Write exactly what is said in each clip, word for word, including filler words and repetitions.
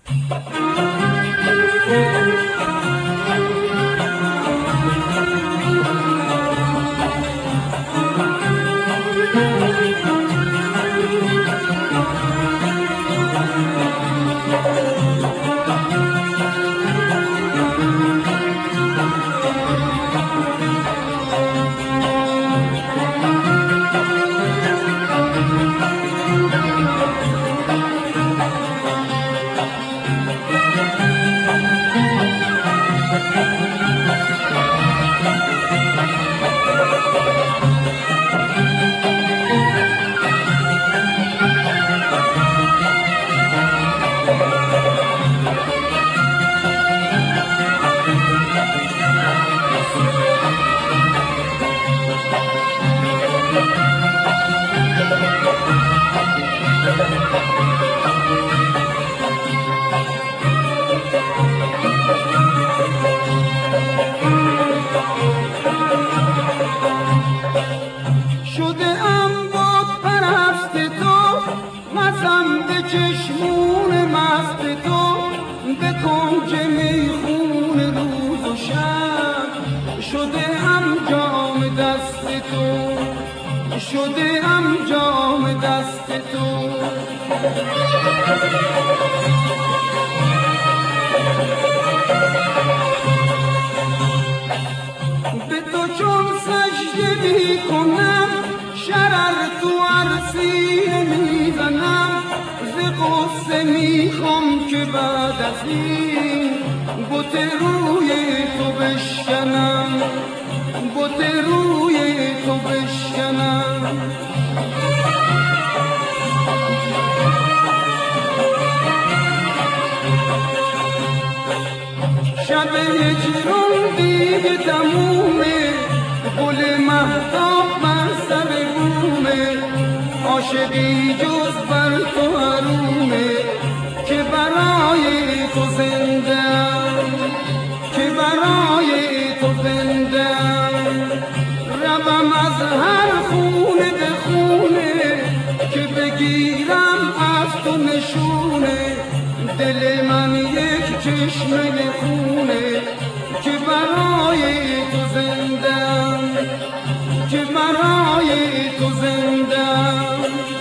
شده ام جام دست تو به تو چون سجده می کنم شرر تو عرصی میزنم ز غصه میخوام که بعد از این بت روی تو بشکنم بت روی تو بشکنم شب هجران دیگه تمومه گل مهتاب بر سر بومه عاشقی جز بر تو حرومه که برای تو زنده‌ام که برای تو زنده‌ام روم از هر خونه به خونه که بگیرم از تو نشونه دل من یک چشمه خونه که برای تو زنده‌ام که برای تو زنده‌ام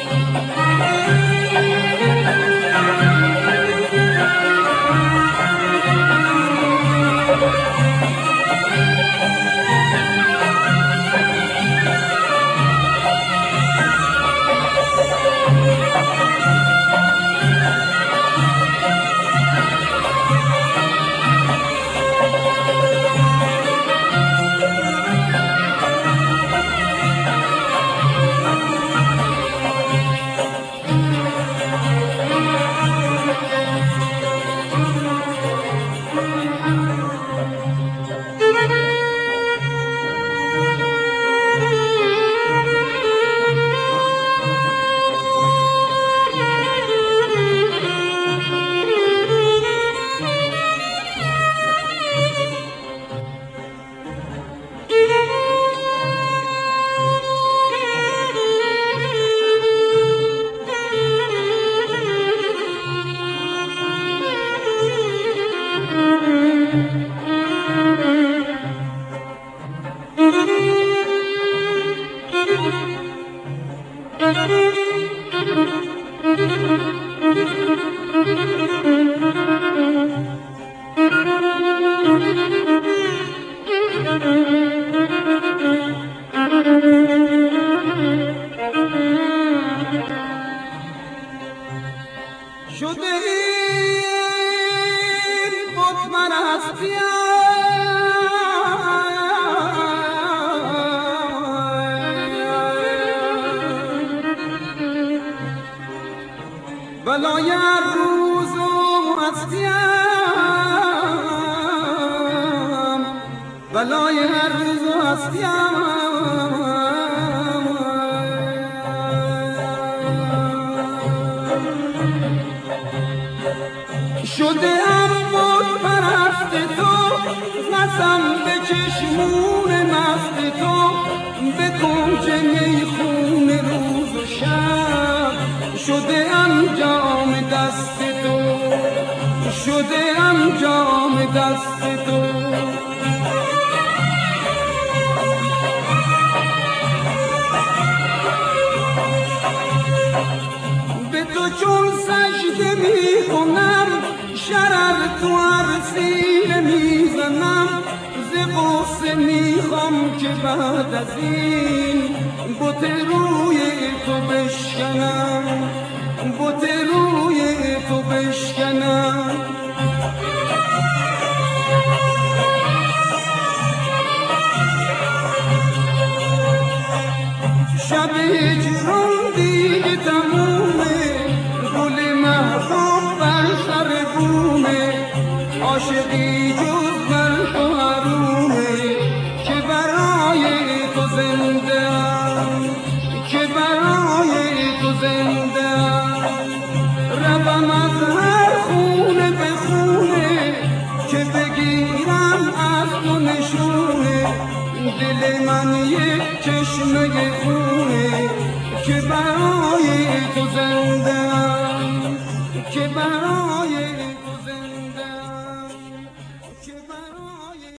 شده این بت پرستیم بلای هر روز و هستیم بلای هر روز و هستیم شده ام بت پرست تو نسم به چشمون مست تو به کنج میخون روز و شب شده ام جام دست تو دست تو. به تو چون سجده می کنم، شرر تو عرصیله می زنم، ز غصه می خوام که بعد از این بت روی تو بشکنم، بت روی تو بشکنم. شب هجران دیگه تمومه، گل محبوب بر سر بومه، عاشقی جز بر تو حرومه، که برای تو زنده ام، که برای تو زنده ام. روم از هر خونه به خونه که بگیرم از تو نشونه، دل من یک چشمه خونه که برای تو زنده ام، که برای تو زنده ام، که برای